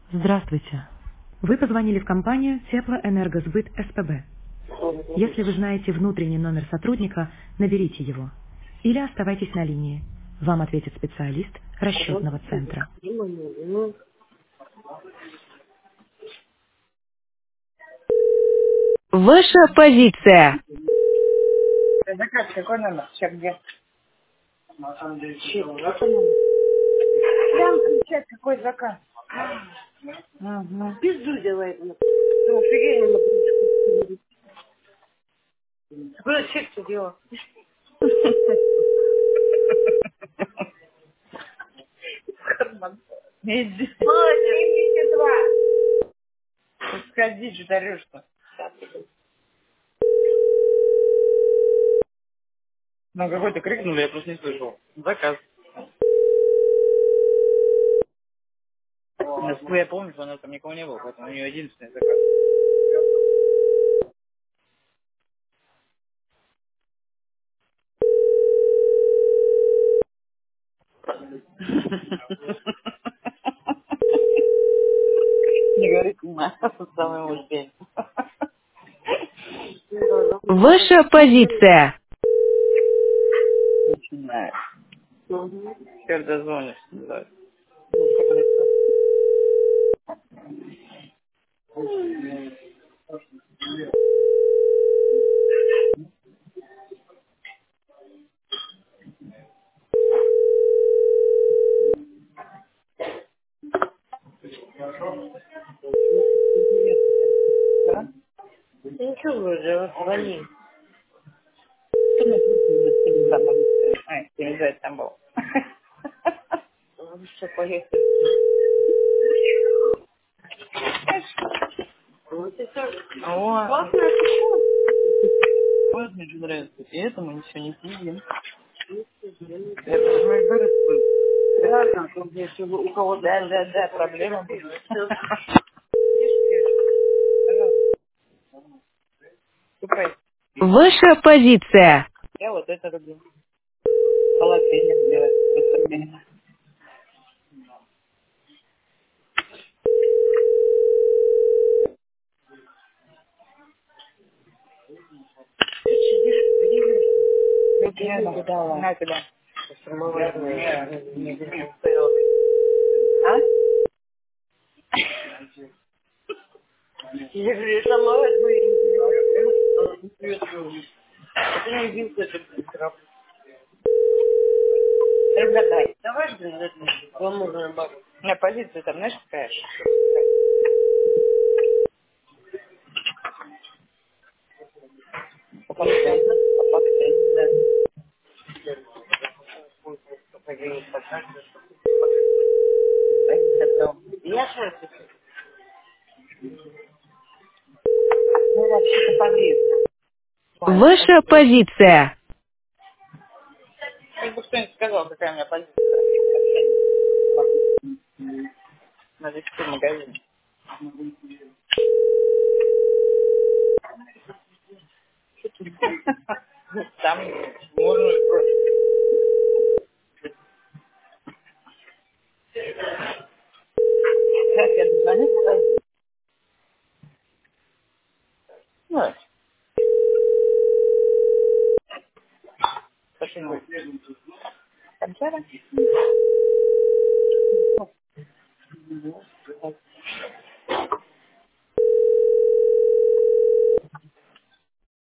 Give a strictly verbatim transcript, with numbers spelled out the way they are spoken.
Здравствуйте. Вы позвонили в компанию Теплоэнергосбыт СПБ. Если вы знаете внутренний номер сотрудника, наберите его. Или оставайтесь на линии. Вам ответит специалист расчетного центра. Ваша позиция. Заказ какой номер? Сейчас где? Щит, какой номер? Прям кричать, какой заказ? Угу. Пизду делает. Ну, офигенно. Какой щит делал? Карман. Иди. семьдесят два. Сходи, что дарешь-то? Ну, какой-то крикнули, я просто не слышал. Заказ. Москву я помню, что она там никого не было, поэтому у нее единственный заказ. Не говори, кума, самый мой день. Ваша позиция. Начинаю. Теперь дозвонишься. Да. Да? Ничего, уже звони. Ты мне просто уже телевизор полиция. Ай, телевизор там был. Ну что, поехали. Вот и так. О, классная школа. Вот мне же нравится. И этому ничего не сидим. Это же мой город был. Да, да, там если у кого-то... Да, да, да, проблема будет. Ступай. Ваша позиция. Я вот это люблю. Полотенец делать. Высокое. Ты сидишь, бери. Я не дала. На тебя. Самоварная. Не стояла. А? Я говорю, я сама возьму, я не знаю. Это не единственное, что разгадай. Давай же гламурную бабу. У меня позиция там, знаешь, какая? Попадает, попадает, да. Я шарфик. Ну, вообще-то подъезд. Ваша позиция. Хоть бы кто-нибудь сказал, какая у меня позиция. Надо идти в магазин. Там можно просто. Сейчас я дозвоню, подожди. Ну, почему? Кончара?